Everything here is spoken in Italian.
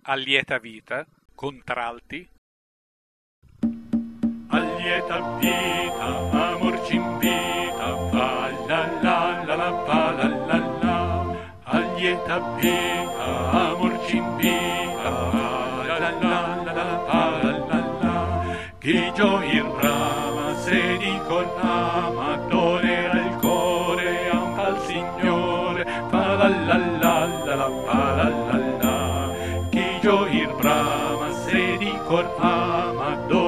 a lieta vita, contralti. A lieta vita, amor ci invita, fa la la la la, fa la la la. A lieta vita, amor ci invita, fa la la la la, fa la la la. Chi gioir brama, se di cor ama, donera il core al Signore, fa la la la la la, fa la la la. Chi gioir brama, se di cor ama,